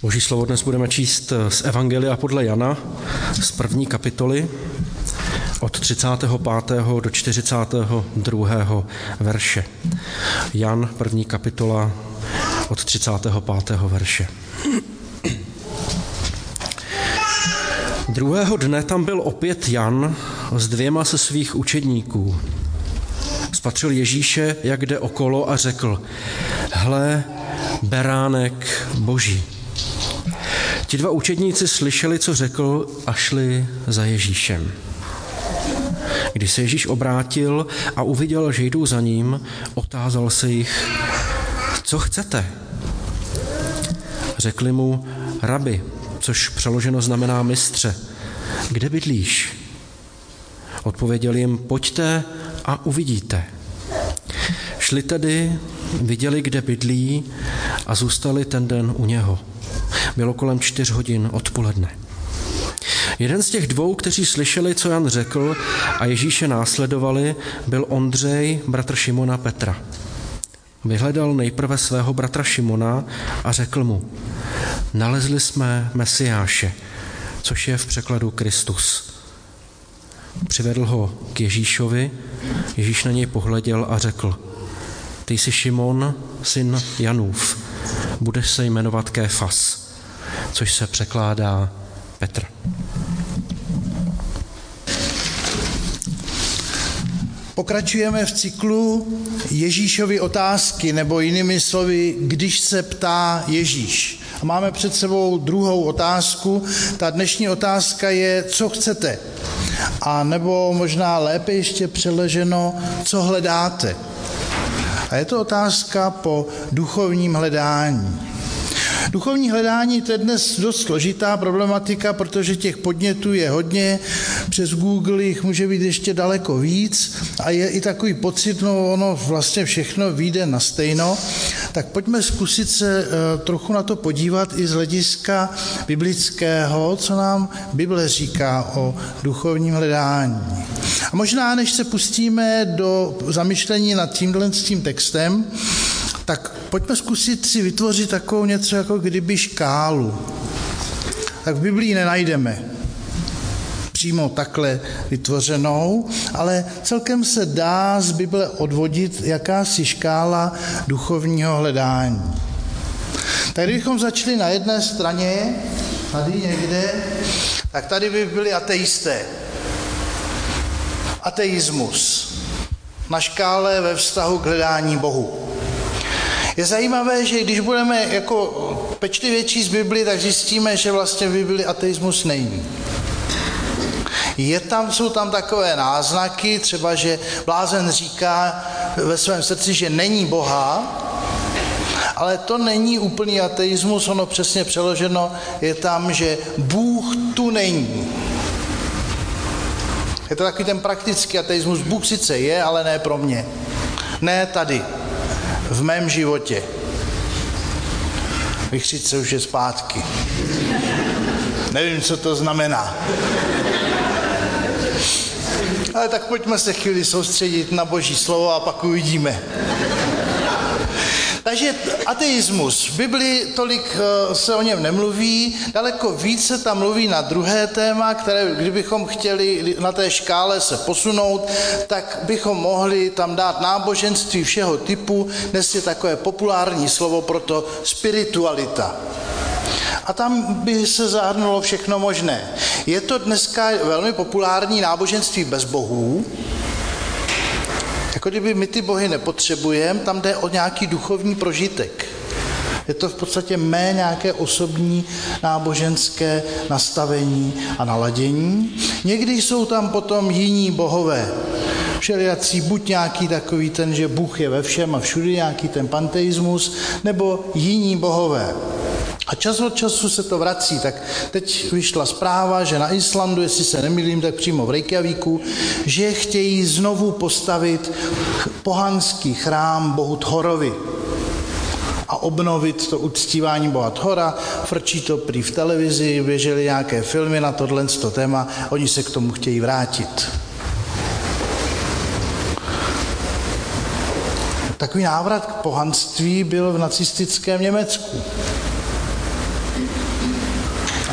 Boží slovo dnes budeme číst z Evangelia podle Jana, z 1. kapitoly, od 35. do 42. verše. Jan, 1. kapitola, od 35. verše. Druhého dne tam byl opět Jan s 2 ze svých učedníků. Spatřil Ježíše, jak jde okolo, a řekl: Hle, beránek Boží. Ti 2 učedníci slyšeli, co řekl, a šli za Ježíšem. Když se Ježíš obrátil a uviděl, že jdou za ním, otázal se jich: Co chcete? Řekli mu: Rabi, což přeloženo znamená mistře, kde bydlíš? Odpověděl jim: Pojďte a uvidíte. Šli tedy, viděli, kde bydlí, a zůstali ten den u něho. Bylo kolem 4 hodin odpoledne. Jeden z těch 2, kteří slyšeli, co Jan řekl, a Ježíše následovali, byl Ondřej, bratr Šimona Petra. Vyhledal nejprve svého bratra Šimona a řekl mu: Nalezli jsme Mesiáše, což je v překladu Kristus. Přivedl ho k Ježíšovi, Ježíš na něj pohleděl a řekl: Ty jsi Šimon, syn Janův, budeš se jmenovat Kéfas, což se překládá Petr. Pokračujeme v cyklu Ježíšovy otázky, nebo jinými slovy, když se ptá Ježíš. A máme před sebou druhou otázku. Ta dnešní otázka je: co chcete? A nebo možná lépe ještě přeloženo: co hledáte? A je to otázka po duchovním hledání. Duchovní hledání, to je dnes dost složitá problematika, protože těch podnětů je hodně, přes Google jich může být ještě daleko víc a je i takový pocit, no ono vlastně všechno vyjde na stejno. Tak pojďme zkusit se trochu na to podívat i z hlediska biblického, co nám Bible říká o duchovním hledání. A možná, než se pustíme do zamyšlení nad tím textem, tak pojďme zkusit si vytvořit takovou něco jako kdyby škálu. Tak v Biblii nenajdeme přímo takhle vytvořenou, ale celkem se dá z Bible odvodit jakási škála duchovního hledání. Tak kdybychom začali na jedné straně, tady někde, tak tady by byli ateisté. Ateismus na škále ve vztahu k hledání Bohu. Je zajímavé, že když budeme jako pečlivě číst Bibli, tak zjistíme, že vlastně v Bibli ateismus není. Jsou tam takové náznaky, třeba, že blázen říká ve svém srdci, že není Boha, ale to není úplný ateismus, ono přesně přeloženo je tam, že Bůh tu není. Je to takový ten praktický ateismus. Bůh sice je, ale ne pro mě. Ne tady, v mém životě. Vychřice už je zpátky. Nevím, co to znamená. Ale tak pojďme se chvíli soustředit na Boží slovo a pak uvidíme. Takže ateismus. V Biblii tolik se o něm nemluví, daleko více tam mluví na druhé téma, které kdybychom chtěli na té škále se posunout, tak bychom mohli tam dát náboženství všeho typu. Dnes je takové populární slovo pro to spiritualita. A tam by se zahrnulo všechno možné. Je to dneska velmi populární náboženství bez bohů. Jako kdyby my ty bohy nepotřebujeme, tam jde o nějaký duchovní prožitek. Je to v podstatě mé nějaké osobní náboženské nastavení a naladění. Někdy jsou tam potom jiní bohové. Všelijací, buď nějaký takový ten, že Bůh je ve všem a všude, nějaký ten panteismus, nebo jiní bohové. A čas od času se to vrací. Tak teď vyšla zpráva, že na Islandu, jestli se nemýlím, tak přímo v Reykjavíku, že chtějí znovu postavit pohanský chrám bohu Thorovi a obnovit to uctívání boha Thora. Frčí to prý v televizi, běžely nějaké filmy na tohle téma, oni se k tomu chtějí vrátit. Takový návrat k pohanství byl v nacistickém Německu.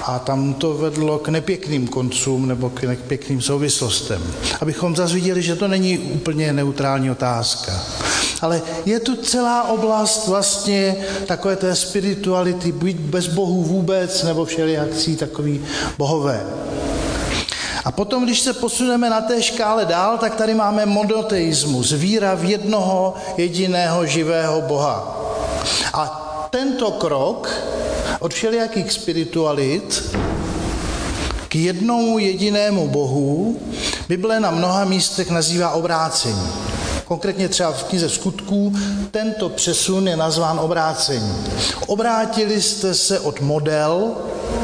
A tam to vedlo k nepěkným koncům nebo k nepěkným souvislostem. Abychom zase viděli, že to není úplně neutrální otázka. Ale je tu celá oblast vlastně takové té spirituality, být bez bohů vůbec, nebo všelijakcí takový bohové. A potom, když se posuneme na té škále dál, tak tady máme monoteismus, víra v jednoho jediného živého Boha. A tento krok od všelijakých spiritualit k jednomu jedinému Bohu Bible na mnoha místech nazývá obrácení. Konkrétně třeba v knize Skutků tento přesun je nazván obrácení. Obrátili jste se od model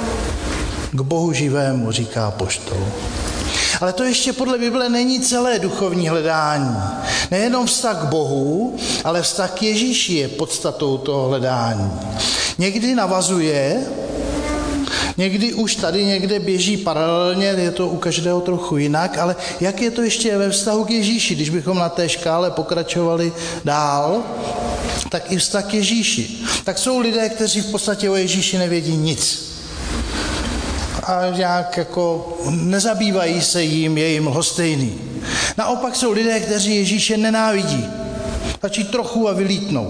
k Bohu živému, říká apoštol. Ale to ještě podle Bible není celé duchovní hledání. Nejenom vztah k Bohu, ale vztah k Ježíši je podstatou toho hledání. Někdy navazuje, někdy už tady někde běží paralelně, je to u každého trochu jinak, ale jak je to ještě ve vztahu k Ježíši, když bychom na té škále pokračovali dál, tak i vztah k Ježíši. Tak jsou lidé, kteří v podstatě o Ježíši nevědí nic. A nějak jako nezabývají se jim, je jim lhostejný. Naopak jsou lidé, kteří Ježíše nenávidí. Stačí trochu a vylítnou.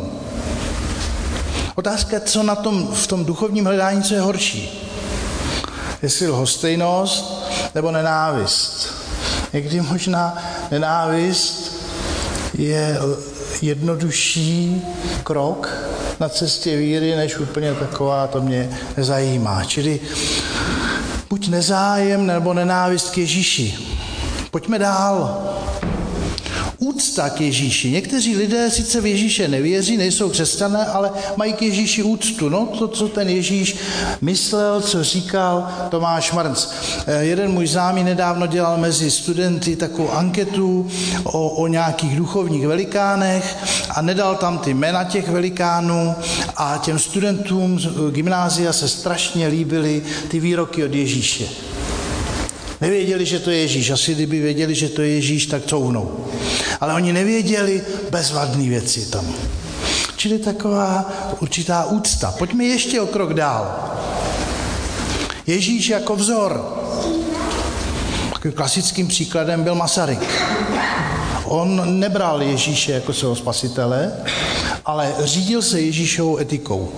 Otázka, co na tom, v tom duchovním hledání, co je horší. Jestli lhostejnost nebo nenávist. Někdy možná nenávist je jednodušší krok na cestě víry, než úplně taková, to mě nezajímá. Čili buď nezájem nebo nenávist k Ježíši. Pojďme dál. Úcta k Ježíši. Někteří lidé sice v Ježíše nevěří, nejsou křesťané, ale mají k Ježíši úctu. No, to, co ten Ježíš myslel, co říkal Tomáš Marnc. Jeden můj známý nedávno dělal mezi studenty takovou anketu o nějakých duchovních velikánech a nedal tam ty jména těch velikánů a těm studentům gymnázia se strašně líbily ty výroky od Ježíše. Nevěděli, že to je Ježíš. Asi kdyby věděli, že to je Ježíš, tak couhnou. Ale oni nevěděli bezvadné věci tam. Čili taková určitá úcta. Pojďme ještě o krok dál. Ježíš jako vzor. Takovým klasickým příkladem byl Masaryk. On nebral Ježíše jako svého spasitele, ale řídil se Ježíšovou etikou.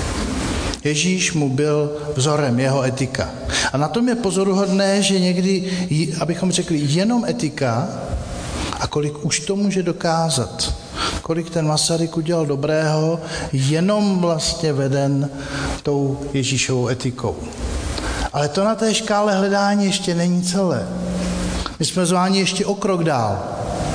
Ježíš mu byl vzorem, jeho etika. A na tom je pozoruhodné, že někdy, abychom řekli, jenom etika a kolik už to může dokázat. Kolik ten Masaryk udělal dobrého, jenom vlastně veden tou Ježíšovou etikou. Ale to na té škále hledání ještě není celé. My jsme zváni ještě o krok dál.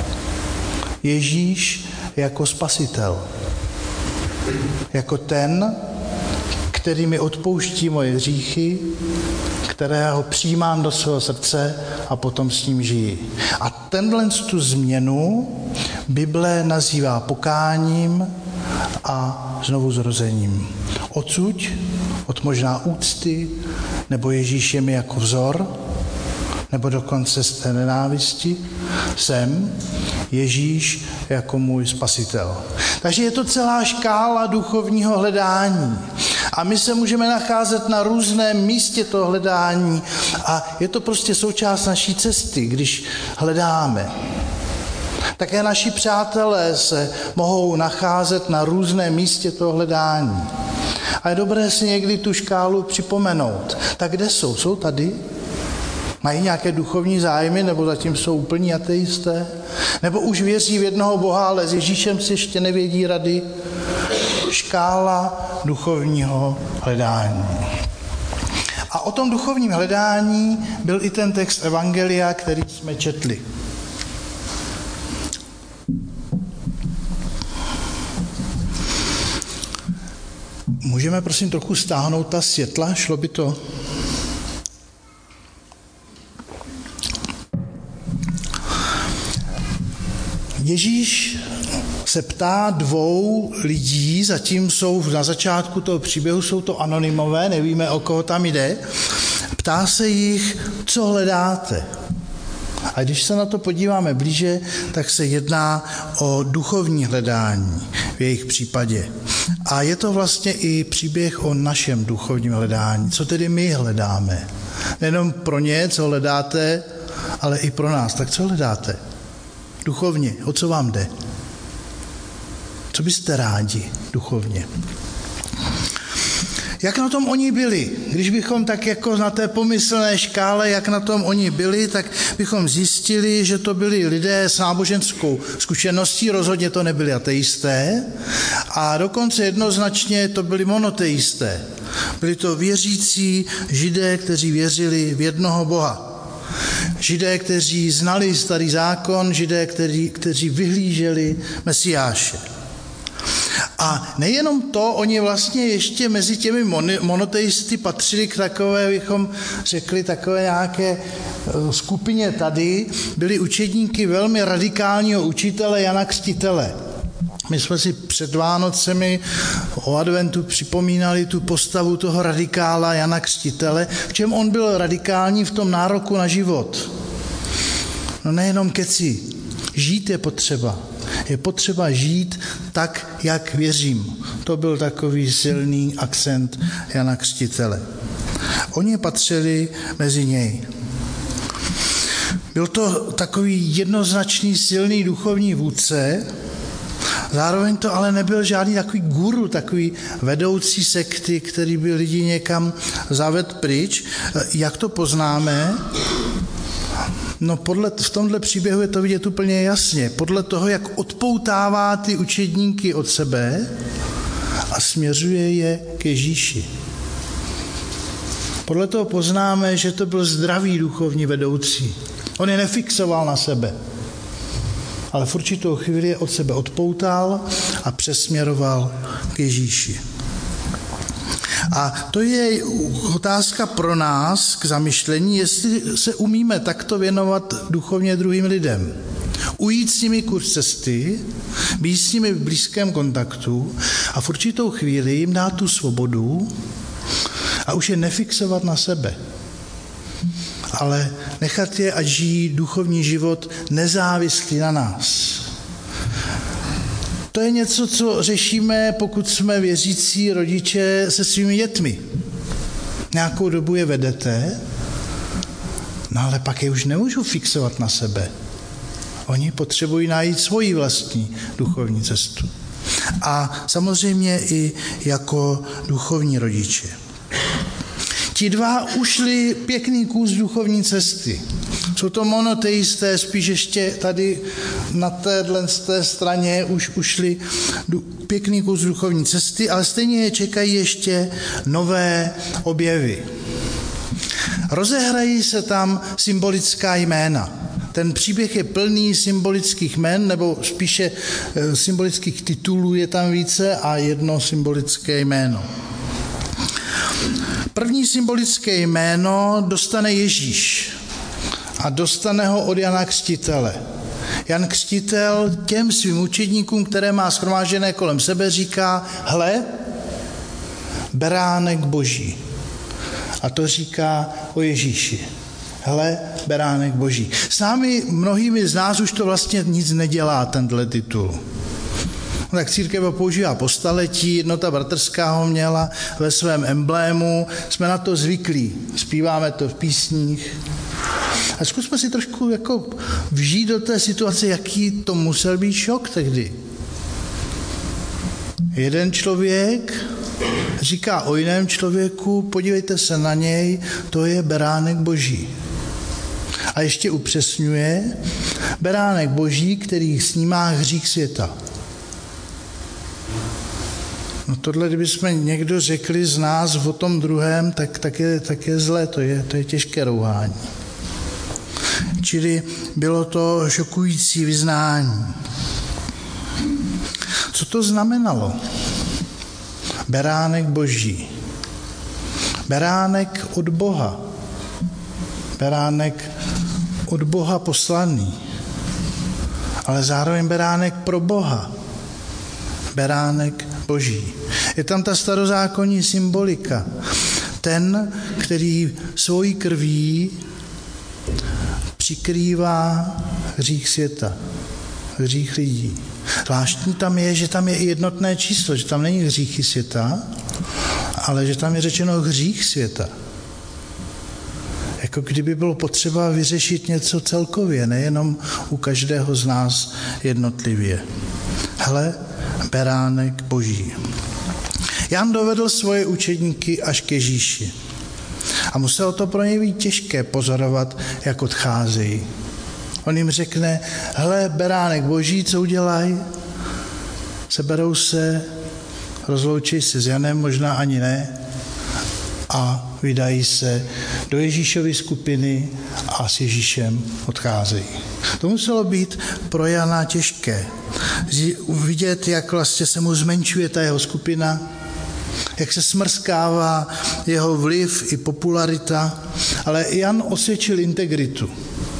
Ježíš jako spasitel. Jako ten, který mi odpouští moje hříchy, kterého přijímám do svého srdce a potom s ním žiji. A tenhle tu změnu Bible nazývá pokáním a znovuzrozením. Odsuď, od možná úcty, nebo Ježíš je mi jako vzor, nebo dokonce z té nenávisti, jsem Ježíš jako můj spasitel. Takže je to celá škála duchovního hledání. A my se můžeme nacházet na různém místě toho hledání a je to prostě součást naší cesty, když hledáme. Také naši přátelé se mohou nacházet na různém místě toho hledání. A je dobré si někdy tu škálu připomenout. Tak kde jsou? Jsou tady? Mají nějaké duchovní zájmy, nebo zatím jsou úplní ateisté? Nebo už věří v jednoho Boha, ale s Ježíšem si ještě nevědí rady? Škála duchovního hledání. A o tom duchovním hledání byl i ten text Evangelia, který jsme četli. Můžeme prosím trochu stáhnout ta světla? Šlo by to? Ježíš se ptá dvou lidí, zatím jsou na začátku toho příběhu, jsou to anonymové, nevíme, o koho tam jde. Ptá se jich, co hledáte. A když se na to podíváme blíže, tak se jedná o duchovní hledání v jejich případě. A je to vlastně i příběh o našem duchovním hledání. Co tedy my hledáme? Nejenom pro ně, co hledáte, ale i pro nás. Tak co hledáte? Duchovně. O co vám jde? Co byste rádi duchovně? Jak na tom oni byli? Když bychom tak jako na té pomyslné škále, jak na tom oni byli, tak bychom zjistili, že to byli lidé s náboženskou zkušeností, rozhodně to nebyli ateisté a dokonce jednoznačně to byli monoteisté. Byli to věřící Židé, kteří věřili v jednoho Boha. Židé, kteří znali starý zákon, Židé, kteří vyhlíželi Mesiáše. A nejenom to, oni vlastně ještě mezi těmi monoteisty patřili k takové, bychom řekli, takové nějaké skupině tady, byli učedníky velmi radikálního učitele Jana Křtitele. My jsme si před Vánocemi o adventu připomínali tu postavu toho radikála Jana Křtitele. V čem on byl radikální? V tom nároku na život. No nejenom keci, žít je potřeba. Je potřeba žít tak, jak věřím. To byl takový silný akcent Jana Křtitele. Oni patřili mezi něj. Byl to takový jednoznačný silný duchovní vůdce, zároveň to ale nebyl žádný takový guru, takový vedoucí sekty, který by lidi někam zaved pryč. Jak to poznáme? No v tomhle příběhu je to vidět úplně jasně. Podle toho, jak odpoutává ty učedníky od sebe a směřuje je k Ježíši. Podle toho poznáme, že to byl zdravý duchovní vedoucí. On je nefixoval na sebe, ale v určitou chvíli je od sebe odpoutal a přesměroval k Ježíši. A to je otázka pro nás k zamyšlení, jestli se umíme takto věnovat duchovně druhým lidem. Ujít s nimi kus cesty, být s nimi v blízkém kontaktu a v určitou chvíli jim dát tu svobodu a už je nefixovat na sebe, ale nechat je, ať žijí duchovní život nezávislý na nás. To je něco, co řešíme, pokud jsme věřící rodiče se svými dětmi. Nějakou dobu je vedete, no ale pak je už nemůžu fixovat na sebe. Oni potřebují najít svoji vlastní duchovní cestu. A samozřejmě i jako duchovní rodiče. Ti dva ušli pěkný kus duchovní cesty. Jsou to monoteisté, spíš ještě tady na té straně už ušli pěkný kus duchovní cesty, ale stejně je čekají ještě nové objevy. Rozehrají se tam symbolická jména. Ten příběh je plný symbolických jmén, nebo spíše symbolických titulů je tam více a jedno symbolické jméno. První symbolické jméno dostane Ježíš a dostane ho od Jana Křtitele. Jan Křtitel těm svým učedníkům, které má shromážděné kolem sebe, říká: hle, beránek Boží. A to říká o Ježíši. Hle, beránek Boží. S námi, mnohými z nás už to vlastně nic nedělá, tenhle titul. No, tak církev ho používá po staletí, Jednota bratrská ho měla ve svém emblému, jsme na to zvyklí, zpíváme to v písních. A zkusme si trošku jako vžít do té situace, jaký to musel být šok tehdy. Jeden člověk říká o jiném člověku: podívejte se na něj, to je beránek Boží. A ještě upřesňuje: beránek Boží, který snímá hřích světa. No tohle, kdybychom někdo řekli z nás o tom druhém, tak je zlé, to je těžké rouhání. Čili bylo to šokující vyznání. Co to znamenalo? Beránek Boží. Beránek od Boha. Beránek od Boha poslaný. Ale zároveň beránek pro Boha. Beránek Boží. Je tam ta starozákonní symbolika. Ten, který svojí krví přikrývá hřích světa. hřích lidí. Zvláštní tam je, že tam je i jednotné číslo, že tam není hříchy světa, ale že tam je řečeno hřích světa. Jako kdyby bylo potřeba vyřešit něco celkově, nejenom u každého z nás jednotlivě. Hele, beránek Boží. Jan dovedl svoje učedníky až k Ježíši. A muselo to pro ně být těžké pozorovat, jak odcházejí. On jim řekne, hele, beránek Boží, co udělají? Seberou se, rozloučí se s Janem, možná ani ne, a vydají se do Ježíšovy skupiny a s Ježíšem odcházejí. To muselo být pro Jana těžké. Vidět, jak vlastně se mu zmenšuje ta jeho skupina, jak se smrskává jeho vliv i popularita, ale Jan osvědčil integritu.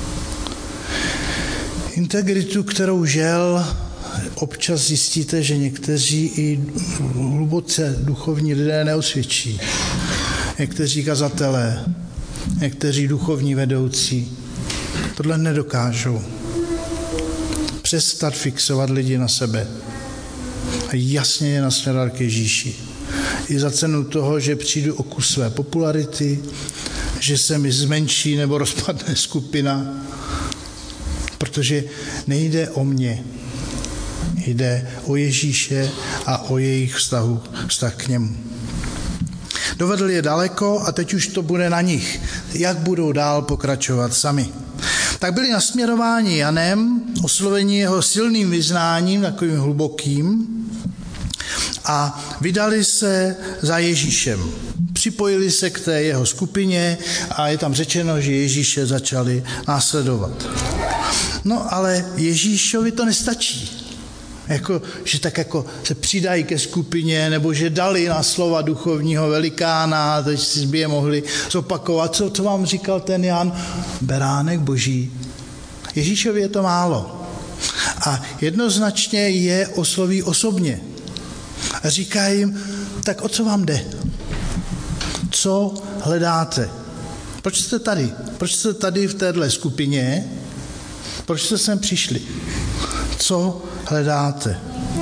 Integritu, kterou žel občas zjistíte, že někteří i hluboce duchovní lidé neosvědčí. Někteří kazatelé, někteří duchovní vedoucí tohle nedokážou. Přestat fixovat lidi na sebe a jasně je nasměrovat k Ježíši. I za cenu toho, že přijdu o kus své popularity, že se mi zmenší nebo rozpadne skupina, protože nejde o mě. Jde o Ježíše a o jejich vztah k němu. Dovedl je daleko a teď už to bude na nich, jak budou dál pokračovat sami. Tak byli nasměrováni Janem, osloveni jeho silným vyznáním, takovým hlubokým, a vydali se za Ježíšem. Připojili se k té jeho skupině a je tam řečeno, že Ježíše začali následovat. No ale Ježíšovi to nestačí. Že tak jako se přidají ke skupině, nebo že dali na slova duchovního velikána, a teď si by je mohli zopakovat. Co vám říkal ten Jan? Beránek Boží. Ježíšovi je to málo. A jednoznačně je osloví osobně. A říká jim, tak o co vám jde? Co hledáte? Proč jste tady? Proč jste tady v téhle skupině? Proč jste sem přišli? Co hledáte?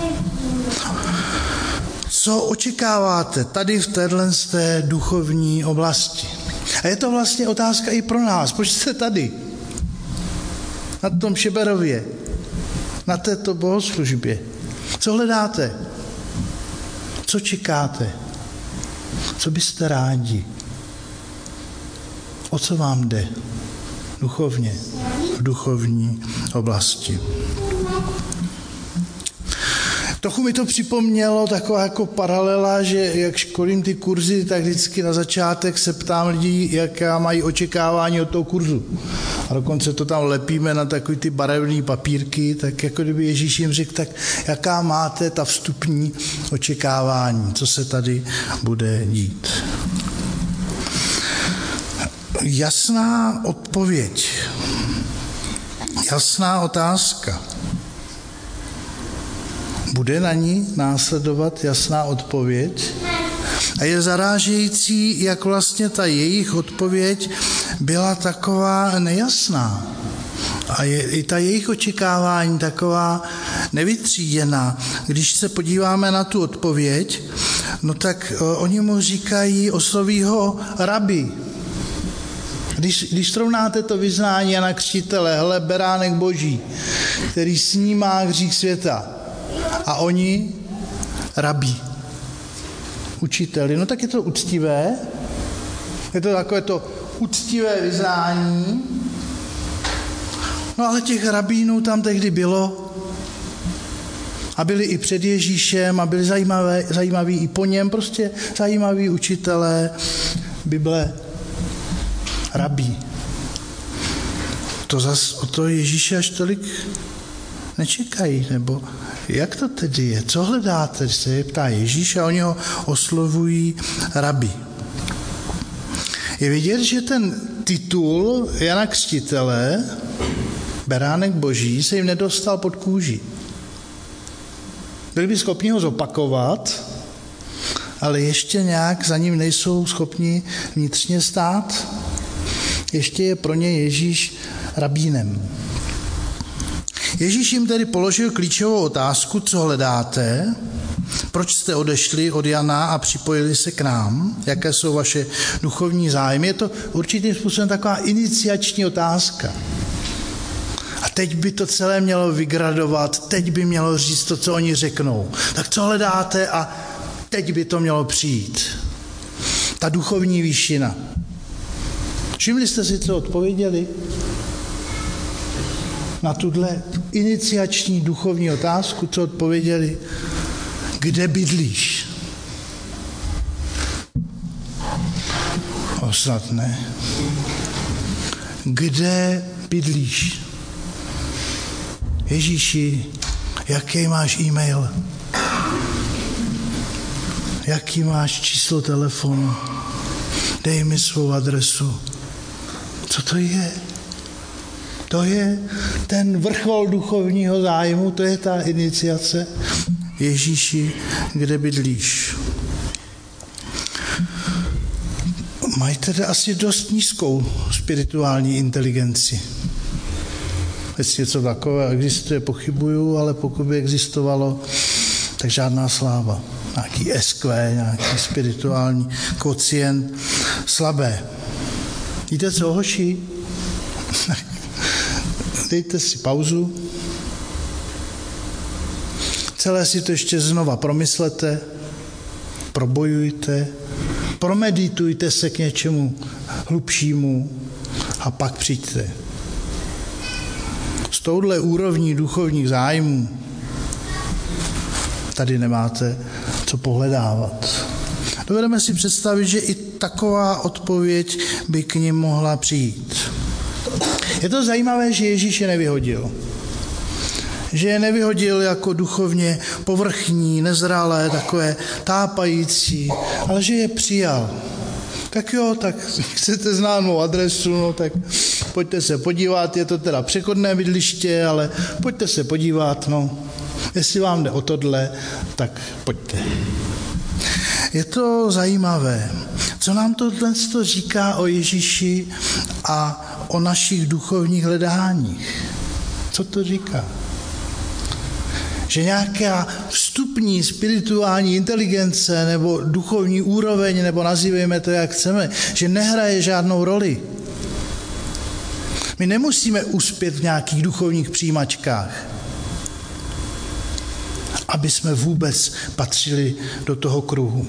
Co očekáváte tady v téhle duchovní oblasti? A je to vlastně otázka i pro nás. Proč jste tady? Na tom Šeberově, na této bohoslužbě. Co hledáte? Co čekáte? Co byste rádi? O co vám jde? Duchovně, v duchovní oblasti. Trochu mi to připomnělo taková jako paralela, že jak školím ty kurzy, tak vždycky na začátek se ptám lidí, jaká mají očekávání od toho kurzu. A dokonce to tam lepíme na takový ty barevné papírky, tak jako kdyby Ježíš jim řekl, tak jaká máte ta vstupní očekávání, co se tady bude dít. Jasná odpověď, jasná otázka. Bude na ní následovat jasná odpověď? A je zarážející, jak vlastně ta jejich odpověď byla taková nejasná. A je i ta jejich očekávání taková nevytříděná. Když se podíváme na tu odpověď, no tak oni mu říkají, osloví ho rabi. Když srovnáte to vyznání Jana Křtitele, hele, beránek Boží, který snímá hřích světa, a oni rabí, učiteli. No tak je to uctivé, je to takové to uctivé vyznání. No ale těch rabínů tam tehdy bylo a byli i před Ježíšem a byli zajímaví i po něm, prostě zajímaví učitelé Bible, rabí. To zas o to Ježíše až tolik nečekají, nebo jak to tedy je? Co hledáte? Se ptá Ježíš a oni ho oslovují rabi. Je vidět, že ten titul Jana Křtitele, beránek Boží, se jim nedostal pod kůži. Byli by schopni ho zopakovat, ale ještě nějak za ním nejsou schopni vnitřně stát. Ještě je pro ně Ježíš rabínem. Ježíš jim tedy položil klíčovou otázku, co hledáte, proč jste odešli od Jana a připojili se k nám, jaké jsou vaše duchovní zájmy. Je to určitým způsobem taková iniciační otázka. A teď by to celé mělo vygradovat, teď by mělo říct to, co oni řeknou. Tak co hledáte a teď by to mělo přijít. Ta duchovní výšina. Všimli jste si, co odpověděli na tuhle iniciační duchovní otázku, co odpověděli? Kde bydlíš? Snad ne. Kde bydlíš? Ježíši, jaký máš e-mail? Jaký máš číslo telefonu? Dej mi svou adresu. Co to je? To je ten vrchol duchovního zájmu, to je ta iniciace. Ježíši, kde bydlíš? Mají tedy asi dost nízkou spirituální inteligenci. Jestli něco takové existuje, pochybuju, ale pokud by existovalo, tak žádná sláva. Nějaký SQ, nějaký spirituální kvocient slabé. Víte co, hoši? Dejte si pauzu. Celé si to ještě znova promyslete, probojujte, promeditujte se k něčemu hlubšímu a pak přijďte. S touhle úrovní duchovních zájmů tady nemáte co pohledávat. Dovedeme si představit, že i taková odpověď by k nim mohla přijít. Je to zajímavé, že Ježíš je nevyhodil. Že je nevyhodil jako duchovně povrchní, nezralé, takové tápající, ale že je přijal. Tak jo, tak chcete znát mou adresu, no tak pojďte se podívat, je to teda přechodné bydliště, ale pojďte se podívat, no. Jestli vám jde o tohle, tak pojďte. Je to zajímavé. Co nám to říká o Ježíši a o našich duchovních hledáních? Co to říká? Že nějaká vstupní spirituální inteligence nebo duchovní úroveň, nebo nazývejme to, jak chceme, že nehraje žádnou roli. My nemusíme uspět v nějakých duchovních přijímačkách, aby jsme vůbec patřili do toho kruhu.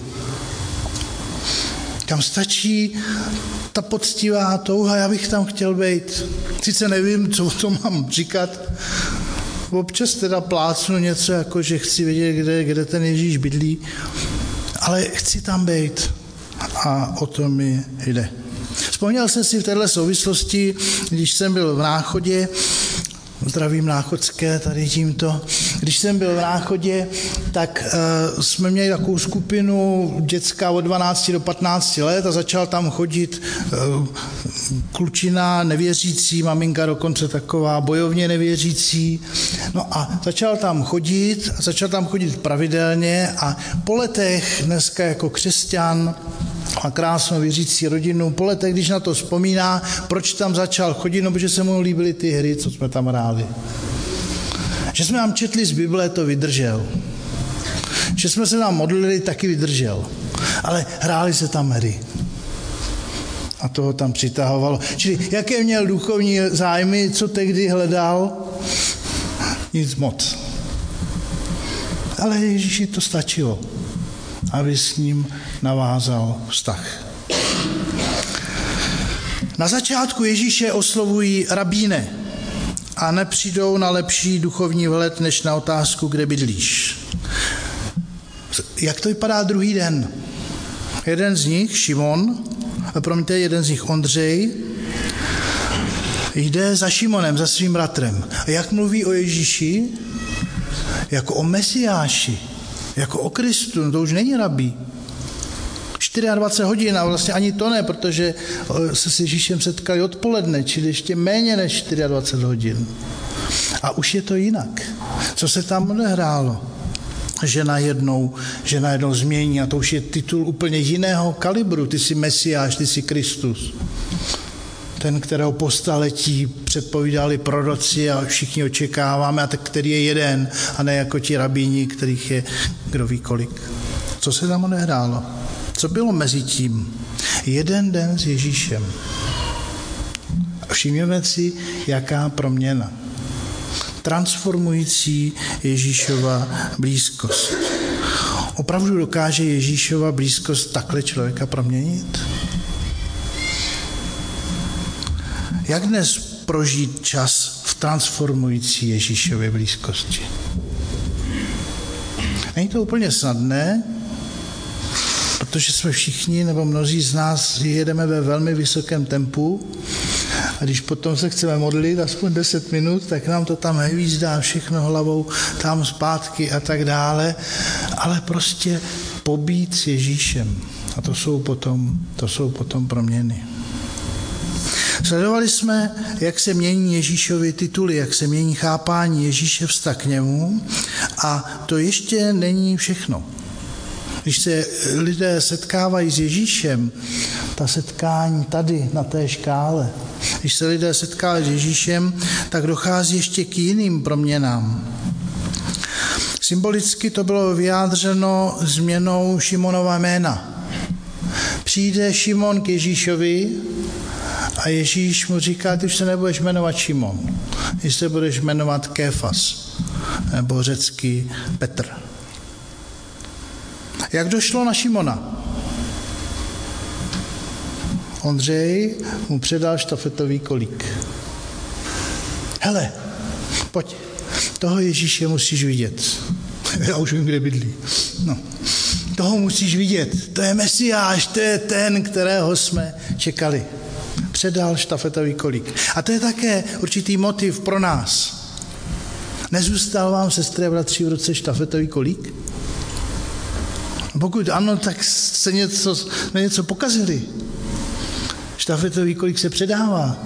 Tam stačí ta poctivá touha, já bych tam chtěl být. Sice nevím, co to mám říkat, občas teda plácnu něco, jako že chci vědět, kde ten Ježíš bydlí, ale chci tam být a o to mi jde. Vzpomněl jsem si v této souvislosti, když jsem byl v Náchodě, zdravím náchodské tady tímto, když jsem byl v Náchodě, tak jsme měli takovou skupinu dětská od 12 do 15 let a začal tam chodit klučina nevěřící, maminka dokonce taková bojovně nevěřící. No a začal tam chodit pravidelně a po letech dneska jako křesťan a krásnou věřící rodinu, po letech, když na to vzpomíná, proč tam začal chodit, no protože se mu líbily ty hry, co jsme tam hráli. Že jsme nám četli z Bible, to vydržel. Že jsme se nám modlili, taky vydržel. Ale hráli se tam hry. A toho tam přitahovalo. Čili jaké měl duchovní zájmy, co tehdy hledal? Nic moc. Ale Ježíši to stačilo, aby s ním navázal vztah. Na začátku Ježíše oslovují rabíne a nepřijdou na lepší duchovní vhled, než na otázku, kde bydlíš. Jak to vypadá druhý den? Jeden z nich, jeden z nich Ondřej, jde za Šimonem, za svým bratrem. A jak mluví o Ježíši? Jako o Mesiáši, jako o Kristu, no to už není rabí. 24 hodin a vlastně ani to ne, protože se s Ježíšem setkali odpoledne, čili ještě méně než 24 hodin. A už je to jinak. Co se tam odehrálo? Že najednou změní a to už je titul úplně jiného kalibru. Ty jsi Mesiáš, ty jsi Kristus. ten, kterého po staletí předpovídali proroci a všichni očekáváme, a tak který je jeden, a ne jako ti rabíni, kterých je kdo ví kolik. Co se tam odehrálo? Co bylo mezi tím? Jeden den s Ježíšem. Všimněme si, jaká proměna. Transformující Ježíšova blízkost. Opravdu dokáže Ježíšova blízkost takhle člověka proměnit? Jak dnes prožít čas v transformující Ježíšově blízkosti? Není to úplně snadné, protože jsme všichni, nebo mnozí z nás jedeme ve velmi vysokém tempu a když potom se chceme modlit aspoň 10 minut, tak nám to tam hvízdá všechno hlavou, tam zpátky a tak dále, ale prostě pobít s Ježíšem. A to jsou potom proměny. Sledovali jsme, jak se mění Ježíšovy tituly, jak se mění chápání Ježíše vztah k němu, a to ještě není všechno. Když se lidé setkávají s Ježíšem, ta setkání tady na té škále, když se lidé setkávají s Ježíšem, tak dochází ještě k jiným proměnám. Symbolicky to bylo vyjádřeno změnou Šimonova jména. Přijde Šimon k Ježíšovi a Ježíš mu říká: ty už se nebudeš jmenovat Šimon, ty se budeš jmenovat Kéfas, nebo řecky Petr. Jak došlo na Šimona? Ondřej mu předal štafetový kolík. Hele, pojď, toho Ježíše musíš vidět. Já už vím, kde bydlí. No. Toho musíš vidět, to je Mesiáš, to je ten, kterého jsme čekali. Předal štafetový kolík. A to je také určitý motiv pro nás. Nezůstal vám, sestry a bratři, v ruce štafetový kolík? Pokud ano, tak se něco pokazili. Štafetový kolík se předává.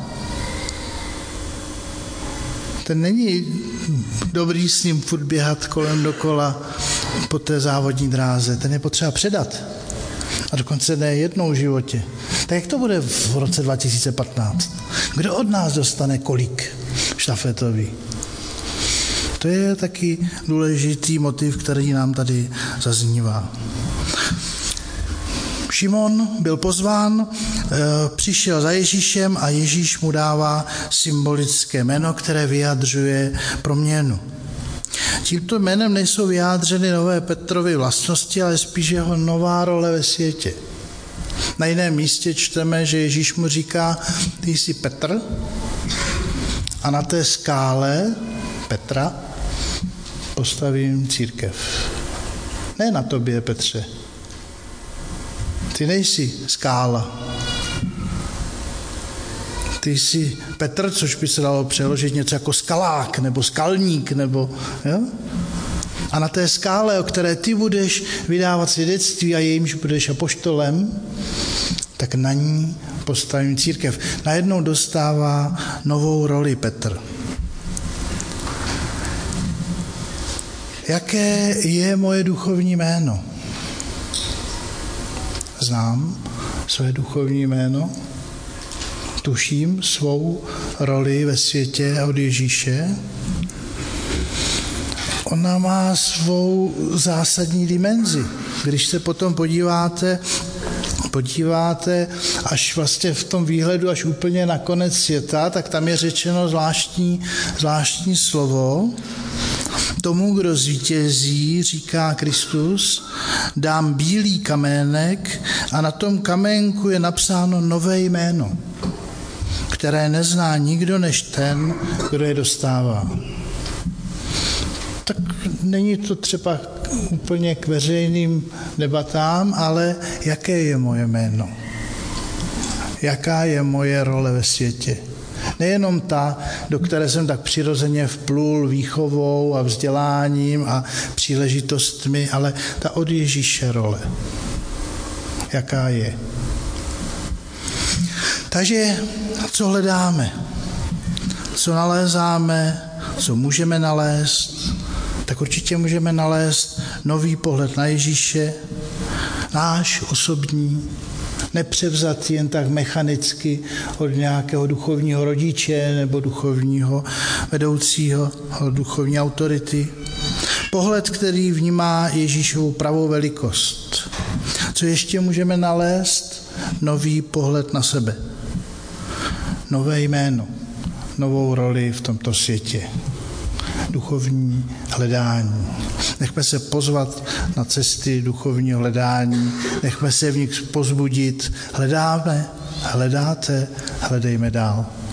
Ten není dobrý s ním furt běhat kolem dokola po té závodní dráze. Ten je potřeba předat. A dokonce ne jednou v životě. Tak jak to bude v roce 2015? Kdo od nás dostane kolík štafetový? To je taky důležitý motiv, který nám tady zaznívá. Šimon byl pozván, přišel za Ježíšem a Ježíš mu dává symbolické jméno, které vyjadřuje proměnu. Tímto jménem nejsou vyjádřeny nové Petrovy vlastnosti, ale spíš jeho nová role ve světě. Na jiném místě čteme, že Ježíš mu říká: ty jsi Petr a na té skále Petra postavím církev. Ne na tobě, Petře. Ty nejsi skála. Ty jsi Petr, což by se dalo přeložit něco jako skalák nebo skalník, nebo, jo? A na té skále, o které ty budeš vydávat svědectví a jejímž budeš apoštolem, tak na ní postavím církev. Najednou dostává novou roli Petr. Jaké je moje duchovní jméno? Znám své duchovní jméno? Tuším svou roli ve světě od Ježíše? Ona má svou zásadní dimenzi. Když se potom podíváte až vlastně v tom výhledu až úplně na konec světa, tak tam je řečeno zvláštní slovo. Tomu, kdo zvítězí, říká Kristus, dám bílý kamének a na tom kamenku je napsáno nové jméno, které nezná nikdo než ten, kdo je dostává. Tak není to třeba úplně k veřejným debatám, ale jaké je moje jméno? Jaká je moje role ve světě? Nejenom ta, do které jsem tak přirozeně vplul výchovou a vzděláním a příležitostmi, ale ta od Ježíše role. Jaká je? Takže co hledáme? Co nalézáme? Co můžeme nalézt? Tak určitě můžeme nalézt nový pohled na Ježíše, náš osobní, nepřevzat jen tak mechanicky od nějakého duchovního rodiče nebo duchovního vedoucího, od duchovní autority. Pohled, který vnímá Ježíšovu pravou velikost. Co ještě můžeme nalézt? Nový pohled na sebe. Nové jméno, novou roli v tomto světě. Duchovní hledání. Nechme se pozvat na cesty duchovního hledání, nechme se v nich pozbudit. Hledáme, hledáte, hledejme dál.